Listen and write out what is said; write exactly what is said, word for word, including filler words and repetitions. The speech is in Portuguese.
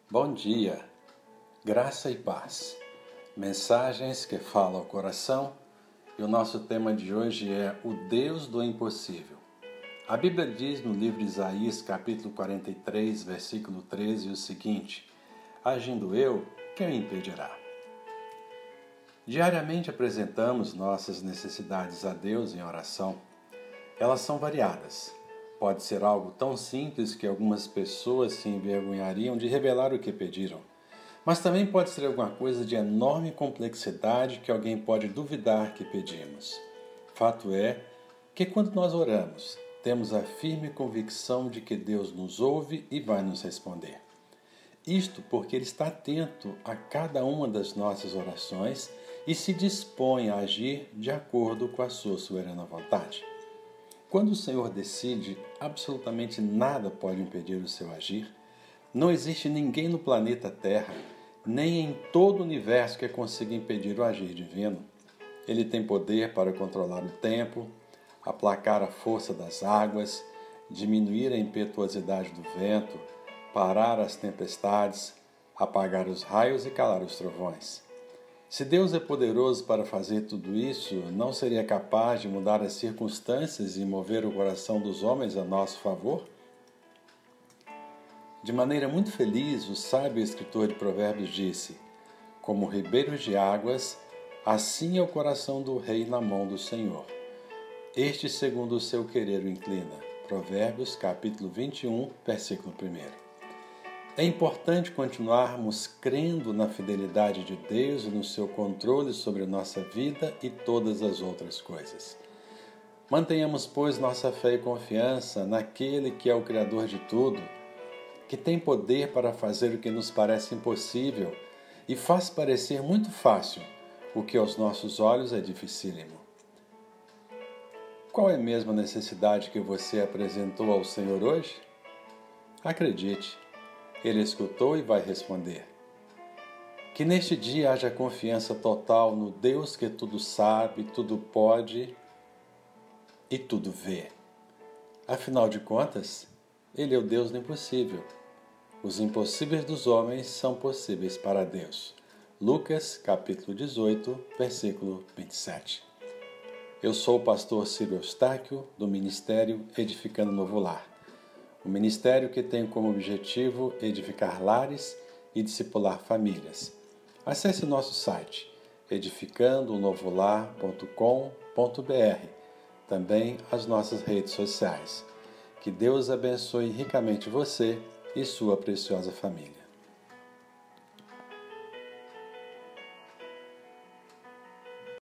Bom dia, graça e paz, mensagens que falam ao coração, e o nosso tema de hoje é o Deus do impossível. A Bíblia diz no livro de Isaías, capítulo quarenta e três, versículo treze, o seguinte: agindo eu, quem me impedirá? Diariamente apresentamos nossas necessidades a Deus em oração. Elas são variadas. Pode ser algo tão simples que algumas pessoas se envergonhariam de revelar o que pediram. Mas também pode ser alguma coisa de enorme complexidade que alguém pode duvidar que pedimos. Fato é que quando nós oramos, temos a firme convicção de que Deus nos ouve e vai nos responder. Isto porque Ele está atento a cada uma das nossas orações e se dispõe a agir de acordo com a sua soberana vontade. Quando o Senhor decide, absolutamente nada pode impedir o seu agir. Não existe ninguém no planeta Terra, nem em todo o universo que consiga impedir o agir divino. Ele tem poder para controlar o tempo, aplacar a força das águas, diminuir a impetuosidade do vento, parar as tempestades, apagar os raios e calar os trovões. Se Deus é poderoso para fazer tudo isso, não seria capaz de mudar as circunstâncias e mover o coração dos homens a nosso favor? De maneira muito feliz, o sábio escritor de Provérbios disse: como ribeiros de águas, assim é o coração do rei na mão do Senhor. Este segundo o seu querer o inclina. Provérbios, capítulo vinte e um, versículo primeiro. É importante continuarmos crendo na fidelidade de Deus e no seu controle sobre a nossa vida e todas as outras coisas. Mantenhamos, pois, nossa fé e confiança naquele que é o Criador de tudo, que tem poder para fazer o que nos parece impossível e faz parecer muito fácil o que aos nossos olhos é dificílimo. Qual é mesmo a necessidade que você apresentou ao Senhor hoje? Acredite, Ele escutou e vai responder. Que neste dia haja confiança total no Deus que tudo sabe, tudo pode e tudo vê. Afinal de contas, Ele é o Deus do impossível. Os impossíveis dos homens são possíveis para Deus. Lucas, capítulo dezoito, versículo vinte e sete. Eu sou o pastor Ciro Eustáquio, do Ministério Edificando Novo Lar. Um ministério que tem como objetivo edificar lares e discipular famílias. Acesse nosso site edificando novo lar ponto com ponto br, também as nossas redes sociais. Que Deus abençoe ricamente você e sua preciosa família.